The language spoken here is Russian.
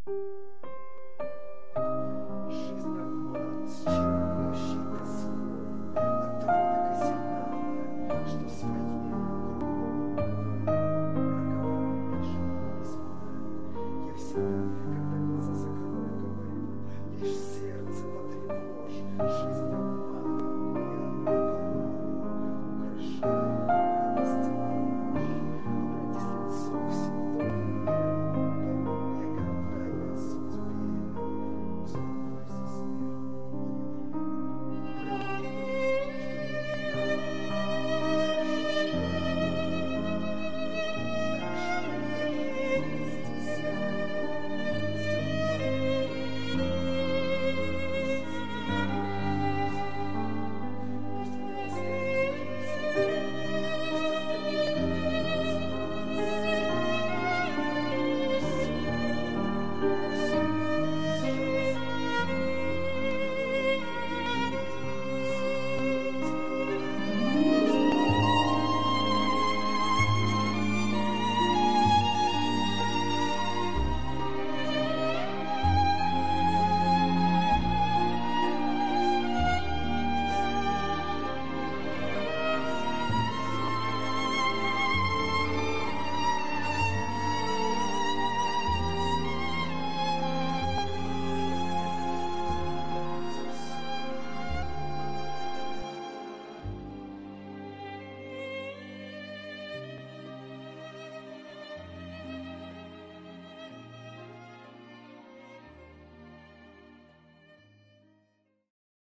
Жизнь обман, считающий нас свой, от того так и сильна, что своей кругом. Роковым лишь не смогла, я всегда